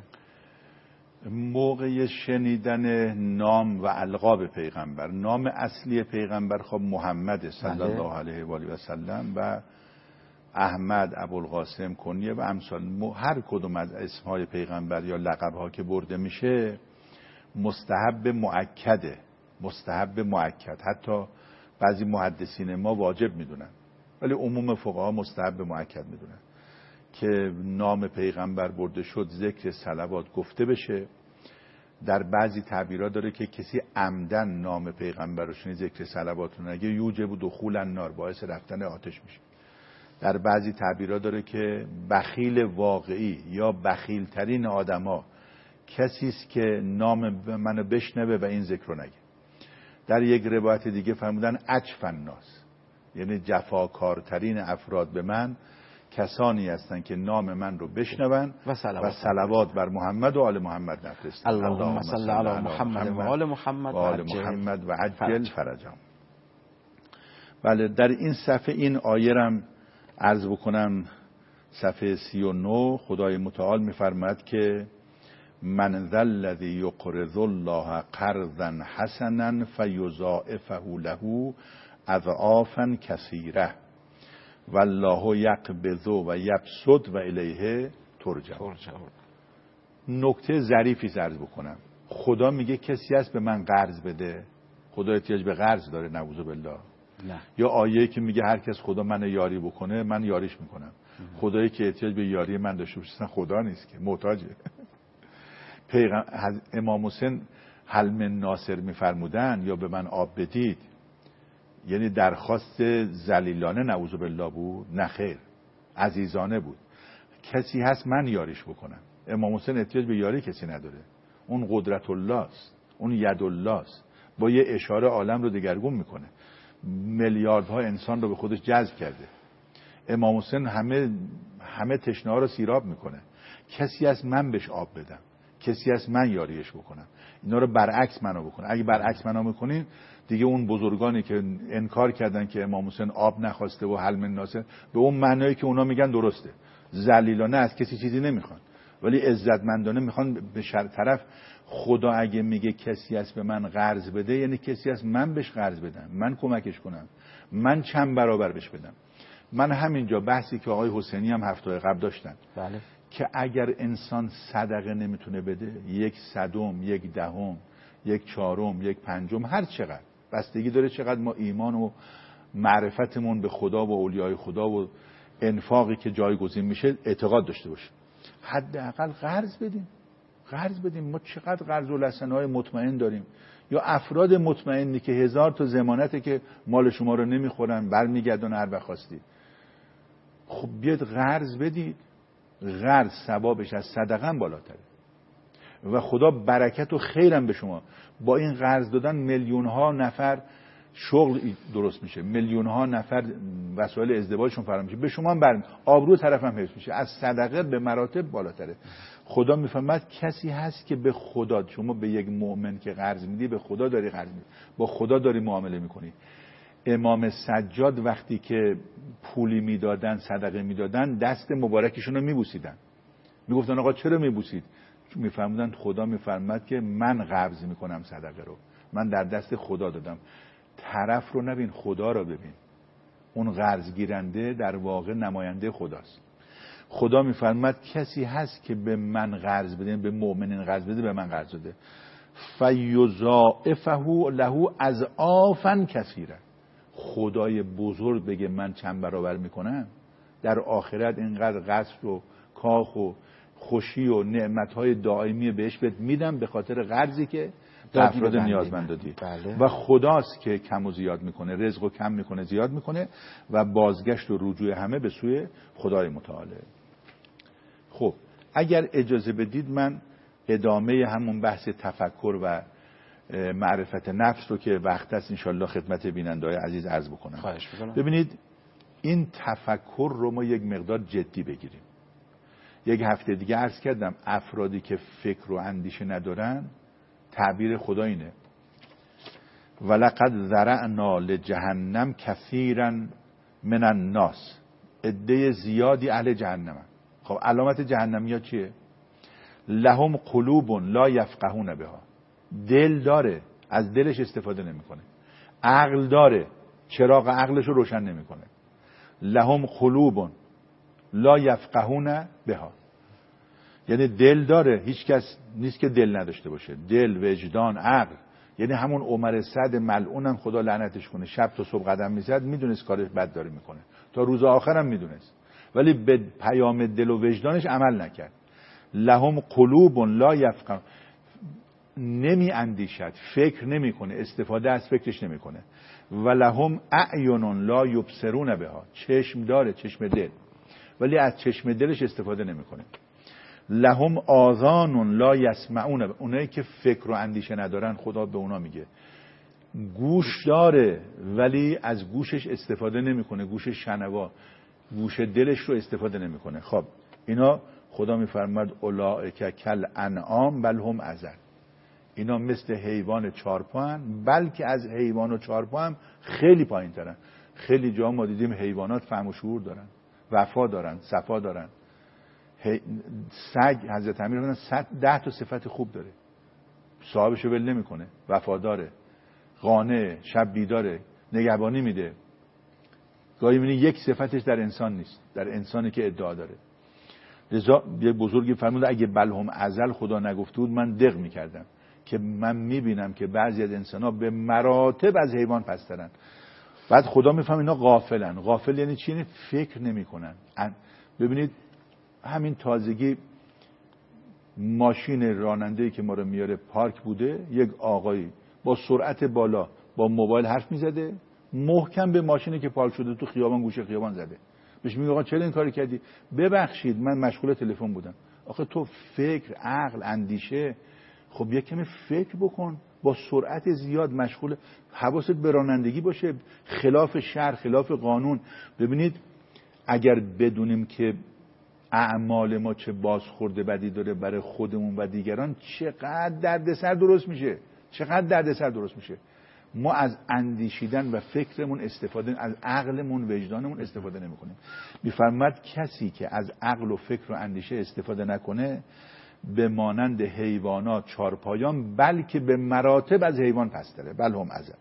موقع شنیدن نام و القاب پیغمبر، نام اصلی پیغمبر خب محمد صلی الله علیه و آله و سلم و احمد، ابوالقاسم، کنیه و امثال. هر کدوم از اسمهای پیغمبر یا لقبها که برده میشه مستحب مؤکده، مستحب مؤکد. حتی بعضی محدثین ما واجب میدونن ولی عموم فقها مستحب مؤکد میدونن که نام پیغمبر برده شد ذکر صلوات گفته بشه. در بعضی تعبیرات داره که کسی عمدن نام پیغمبر رو شنید ذکر صلوات رو نگه یوجب دخول النار، باعث رفتن آتش میشه. در بعضی تعبیرات داره که بخیل واقعی یا بخیل ترین آدما کسی است که نام منو بشنوه و این ذکر رو نگه. در یک روایت دیگه فرمودن اجفن الناس، یعنی جفاکارترین افراد به من کسانی هستند که نام من رو بشنون و صلوات بر محمد و آل محمد نفرستن. اللهم صل علی محمد و آل محمد و عجل فرجهم. بله، در این صفحه این آیه رم عرض بکنم، صفحه 39 خدای متعال میفرماید که من ذا الذی یقرض الله قرضا حسنا فیضاعفه له اضعافا کثیره والله یقبض و یبسط و الیه ترجعون. نکته ظریفی عرض بکنم. خدا میگه کسی هست به من قرض بده، خدا احتیاج به قرض داره؟ نعوذ بالله. نه. یا آیه‌ای که میگه هر کس خدا من یاری بکنه من یاریش میکنم. خدایی که احتیاج به یاری من داشته باشه خدا نیست که، محتاجه. امام حسین هل من ناصر میفرمودن یا به من آب بدید، یعنی درخواست ذلیلانه نعوذ بالله بود؟ نه خیر، عزیزانه بود. کسی هست من یاریش بکنم. امام حسین احتیاج به یاری کسی نداره، اون قدرت الله است، اون ید الله است، با یه اشاره عالم رو دگرگون میکنه، میلیاردها انسان رو به خودش جذب کرده. امام حسین همه تشنه ها رو سیراب میکنه. کسی هست من بهش آب بدم، کسی هست من یاریش بکنم. اینا رو برعکس منو بکنه. اگه برعکس منو میکنین دیگه اون بزرگانی که انکار کردن که امام حسین آب نخواسته و حل من ناصر، به اون معنایی که اونا میگن درسته، ذلیلانه از کسی چیزی نمیخوان ولی عزتمندانه میخوان به طرف. خدا اگه میگه کسی هست به من قرض بده، یعنی کسی هست من بهش قرض بدم، من کمکش کنم، من چند برابر بهش بدم. من همینجا بحثی که آقای حسینی هم هفته قبل داشتن، بله، که اگر انسان صدقه نمیتونه بده، 1/100، 1/10، 1/4، 1/5، هر چقدر، بستگی داره چقدر ما ایمان و معرفتمون به خدا و اولیای خدا و انفاقی که جایگزین میشه اعتقاد داشته باشه. حداقل قرض بدیم. ما چقدر قرض الحسنهای مطمئن داریم، یا افراد مطمئنی که 1000 تا ضمانته که مال شما رو نمیخورن، برمیگردن هر وقت خواستید. خب بیاد قرض بدید. قرض ثوابش از صدقه هم بالاتره و خدا برکت و خیرم به شما. با این قرض دادن میلیون ها نفر شغل درست میشه، میلیون ها نفر وسایل ازدواجشون فراهم میشه، به شما هم آبرو طرف هم حفظ میشه، از صدقه به مراتب بالاتره. خدا میفهمد کسی هست که به خدا، شما به یک مؤمن که قرض میدی به خدا داری قرض میدی، با خدا داری معامله میکنی. امام سجاد وقتی که پولی میدادن، صدقه میدادن، دست مبارکشون رو میبوسیدن، میگفتن آقا چرا میبوسید؟ چون میفهمیدن خدا میفرماد که من قبض میکنم صدقه رو، من در دست خدا دادم. طرف رو نبین، خدا رو ببین. اون قرض گیرنده در واقع نماینده خداست. خدا میفرماد کسی هست که به من قرض بده، به مؤمنین قرض بده، به من قرض بده، فیضاعفه له اضعافا کثیرا. خدای بزرگ بگه من چند برابر میکنم، در آخرت اینقدر قصر و کاخ و خوشی و نعمتهای دائمی بهش بهت میدم به خاطر قرضی که افراد نیازمند دادی. بله. و خداست که کم و زیاد میکنه، رزق و کم میکنه، زیاد میکنه، و بازگشت و رجوع همه به سوی خدای متعالی. خب اگر اجازه بدید من ادامه همون بحث تفکر و معرفت نفس رو که وقت است انشالله خدمت بیننده‌های عزیز عرض بکنم. خواهش می‌کنم. ببینید این تفکر رو ما یک مقدار جدی بگیریم. یک هفته دیگه عرض کردم افرادی که فکر و اندیشه ندارن، تعبیر خدا اینه ولقد ذرأنا لجهنم کثیرا من الناس، عده زیادی اهل جهنمن. خب علامت جهنمی‌ها چیه؟ لهم قلوب لا یفقهون بها، دل داره از دلش استفاده نمیکنه، عقل داره چراغ عقلش رو روشن نمیکنه. لهم قلوب لا یفقهون بها، یعنی دل داره، هیچ کس نیست که دل نداشته باشه، دل، وجدان، عقل. یعنی همون عمر سعد ملعونم خدا لعنتش کنه، شب تا صبح قدم میزد، میدونست کارش بد داره میکنه، تا روز آخرم میدونست، ولی به پیام دل و وجدانش عمل نکرد. لهم قلوب لا یفقهون، نمی اندیشد، فکر نمیکنه، استفاده از فکرش نمیکنه. و لهم اعین لا یبصرون بها، چشم داره، چشم دل، ولی از چشم دلش استفاده نمیکنه. لهم آذان لا یسمعون، اونایی که فکر و اندیشه ندارن خدا به اونا میگه گوش داره ولی از گوشش استفاده نمیکنه، گوش شنوا، گوش دلش رو استفاده نمیکنه. خب اینا خدا میفرماد اولئک کل انعام بل هم اضل، اینا مثل حیوان چارپاهن، بلکه از حیوان و چارپا هم خیلی پایین ترن. خیلی جا ما دیدیم حیوانات فهم و شعور دارن، وفا دارن، صفا دارن. سگ حضرت امیر فرمودن 10 تا صفت خوب داره، صاحبشو ول نمیکنه، وفاداره، قانع، شب بیداره، نگهبانی میده. گاهی میبینی یک صفتش در انسان نیست، در انسانی که ادعا داره. لذا یه بزرگی فرمود اگه بلهم ازل خدا نگفته بود من دق میکردم، که من میبینم که بعضی از انسان‌ها به مراتب از حیوان پسترن. بعد خدا میفهم اینا غافلن. غافل یعنی چی؟ یعنی فکر نمیکنن. ببینید همین تازگی ماشین راننده‌ای که ما رو میاره پارک بوده، یک آقایی با سرعت بالا با موبایل حرف میزده، محکم به ماشینی که پارک شده تو خیابان گوشه خیابان زده. بهش میگه آقا چرا این کاری کردی؟ ببخشید من مشغول تلفن بودم. آخه تو فکر، عقل، اندیشه، خب یک کمی فکر بکن. با سرعت زیاد مشغول، حواست به رانندگی باشه، خلاف شرع، خلاف قانون. ببینید اگر بدونیم که اعمال ما چه بازخورد بدی داره برای خودمون و دیگران، چقدر دردسر درست میشه، چقدر دردسر درست میشه. ما از اندیشیدن و فکرمون استفاده، از عقلمون، وجدانمون استفاده نمیکنیم. میفرماد کسی که از عقل و فکر و اندیشه استفاده نکنه به مانند حیوانات چارپایان، بلکه به مراتب از حیوان پستره، بل هم اضل.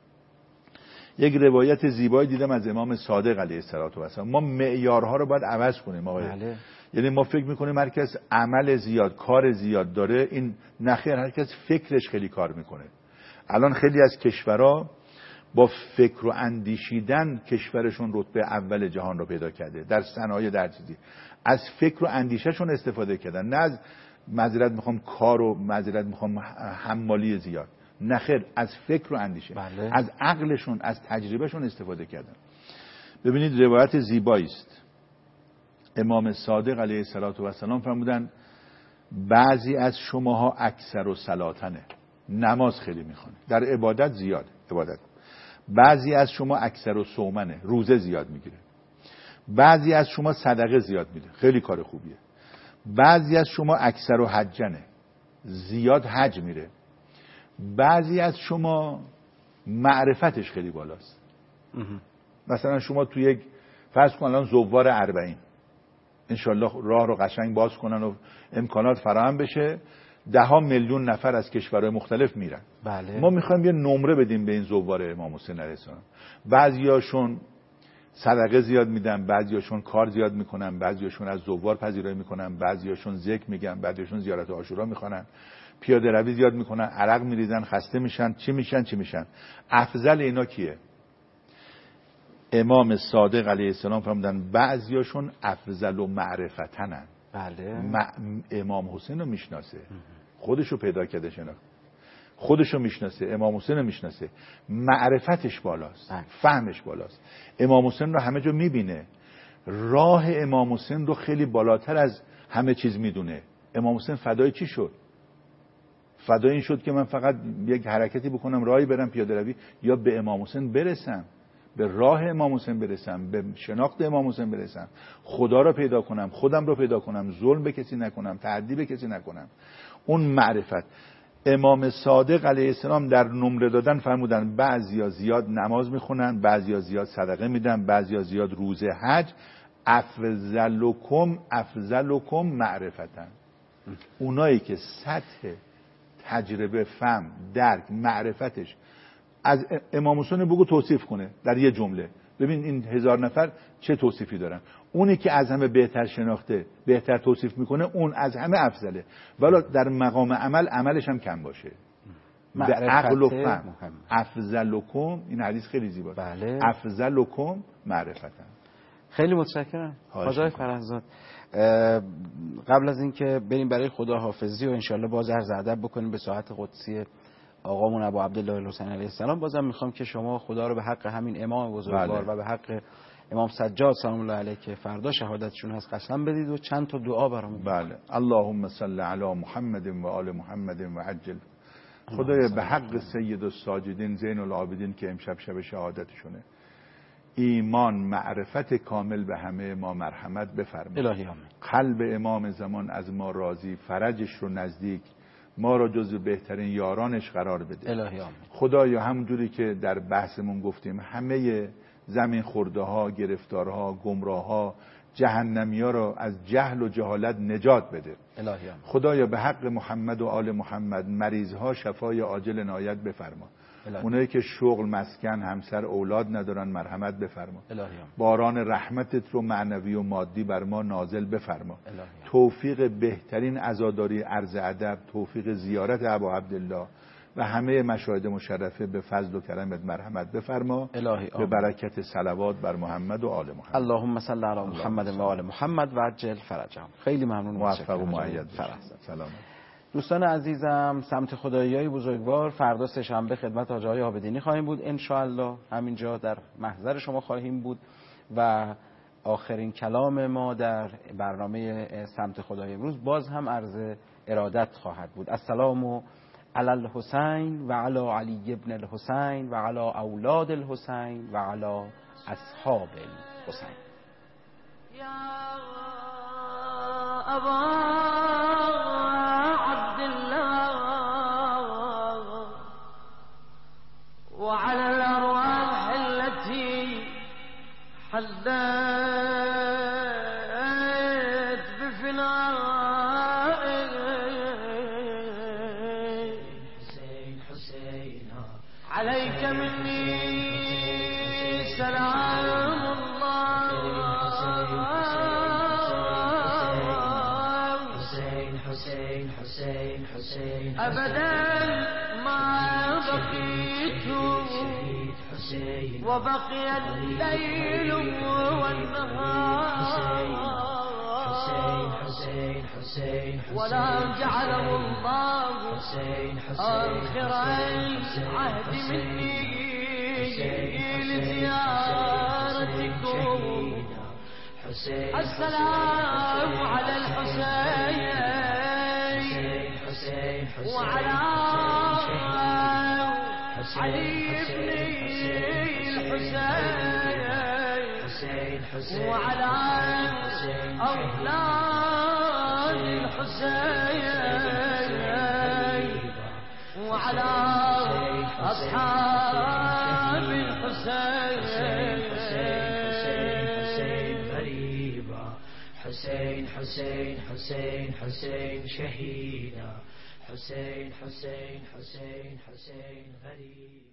یک روایت زیبایی دیدم از امام صادق علیه السلام. ما معیارها رو باید عوض کنیم آقای. بله. یعنی ما فکر میکنیم هر کس عمل زیاد، کار زیاد داره، این نخیر، هر کس فکرش خیلی کار میکنه. الان خیلی از کشورها با فکر و اندیشیدن کشورشون رتبه اول جهان رو پیدا کرده، در صنایع، در چیزی از فکر و اندیشهشون استفاده کردن، نه از معذرت میخوام کار و معذرت میخوام حمالی زیاد، نخیر، از فکر و اندیشه. بله. از عقلشون، از تجربهشون استفاده کردن. ببینید روایت زیبایی است. امام صادق علیه السلام فرمودن بعضی از شماها اکثر و صلاتنه، نماز خیلی میخونه، در عبادت زیاد عبادت، بعضی از شما اکثر و صومنه، روزه زیاد میگیره. بعضی از شما صدقه زیاد میده، خیلی کار خوبیه. بعضی از شما اکثر و حجنه، زیاد حج میره. بعضی از شما معرفتش خیلی بالاست. مثلا شما تو یک فرض کن الان زوار 40 انشالله راه رو قشنگ باز کنن و امکانات فراهم بشه، 10 میلیون نفر از کشورهای مختلف میرن. بله. ما میخوایم یه نمره بدیم به این زوار امام حسین علیه السلام. بعضیاشون صدقه زیاد میدن، بعضیاشون کار زیاد میکنن، بعضیاشون از زوار پذیرایی میکنن، بعضیاشون ذکر میگن، بعضیاشون زیارت عاشورا میخونن، پیاده روی زیاد میکنن، عرق میریزن، خسته میشن، چی میشن. افضل اینا کیه؟ امام صادق علیه السلام فرمودن بعضیاشون افضل و معرفتنن. بله. امام حسین رو میشناسه، خودشو پیدا کرده، شناخت خودشو میشناسه، امام حسین رو میشناسه، معرفتش بالاست، فهمش بالاست. امام حسین رو همه جا میبینه، راه امام حسین رو خیلی بالاتر از همه چیز میدونه. امام حسین فدای چی شد؟ فدای این شد که من فقط یک حرکتی بکنم، راهی برم پیاده روی، یا به امام حسین برسم، به راه امام حسین برسم، به شناخت امام حسین برسم، خدا رو پیدا کنم، خودم رو پیدا کنم، ظلم به کسی نکنم، تعدی به کسی نکنم. اون معرفت. امام صادق علیه السلام در نمره دادن فرمودن بعضیا زیاد نماز میخونن، بعضیا زیاد صدقه میدن، بعضیا زیاد روزه حج. افضلکم معرفتن. اونایی که سطح تجربه، فهم، درک، معرفتش از امام حسین بگو توصیف کنه در یه جمله، ببین این 1000 نفر چه توصیفی دارن. اونی که از همه بهتر شناخته، بهتر توصیف میکنه، اون از همه افضله. ولی در مقام عملش هم کم باشه. به عقل و فهم. افضلکم، این حدیث خیلی زیباست. بله. افضلکم معرفتن. خیلی متشکرم آقای فرزاد. قبل از اینکه بریم برای خداحافظی و انشالله باز عرض ادب بکنیم به ساعت قدسی آقامون ابو عبدالله الحسین علیه السلام، بازم میخوام که شما خدا رو به حق همین امام بزرگوار و به حق امام سجاد سلام الله علیه که فردا شهادتشون هست قسم بدید و چند تا دعا برامون. بله. اللهم صل علی محمد و آل محمد و عجل. خدایا به حق سید الساجدین زین العابدین که امشب شب شهادتشونه، ایمان معرفت کامل به همه ما مرحمت بفرما. الهی آمین. قلب امام زمان از ما راضی، فرجش رو نزدیک، ما را جزو بهترین یارانش قرار بده. الهی آمین. خدایا همونجوری که در بحثمون گفتیم همه زمین خورده ها، گرفتارها، گمراه ها، جهنمی ها را از جهل و جهالت نجات بده. الهی آمین. خدایا به حق محمد و آل محمد مریض ها شفای عاجل عنایت بفرما. اونایی که شغل، مسکن، همسر، اولاد ندارن مرحمت بفرما. باران رحمتت رو معنوی و مادی بر ما نازل بفرما. توفیق بهترین عزاداری، عرض ادب، توفیق زیارت ابا عبدالله و همه مشاهد مشرفه به فضل و کرمت مرحمت بفرما. به برکت صلوات بر محمد و آل محمد. اللهم صل علی محمد و آل محمد و عجل فرجهم. خیلی ممنون. موفق و مؤید. سلام. دوستان عزیزم، سمت خداییای بزرگوار فردا سه‌شنبه خدمت حاج آقای عابدینی خواهیم بود ان شاء الله. همینجا در محضر شما خواهیم بود و آخرین کلام ما در برنامه سمت خدای امروز باز هم عرض ارادت خواهد بود. السلام علی الحسین و علی علی ابن الحسین و علی اولاد الحسین و علی اصحاب الحسین. یا ابا وعلى الأرواح التي حلت بفنائك حسين حسين عليك مني سلام الله حسين حسين حسين حسين أبدا ما بقيت وبقي الليل والنهار ولا جعله الله آخر العهد مني لزيارتكم. السلام على الحسين وعلى علي بن الحسين وعلى أولاد الحسين وعلى أصحاب الحسين غريبا حسين حسين حسين حسين شهيدا حسين حسين حسين حسين غريب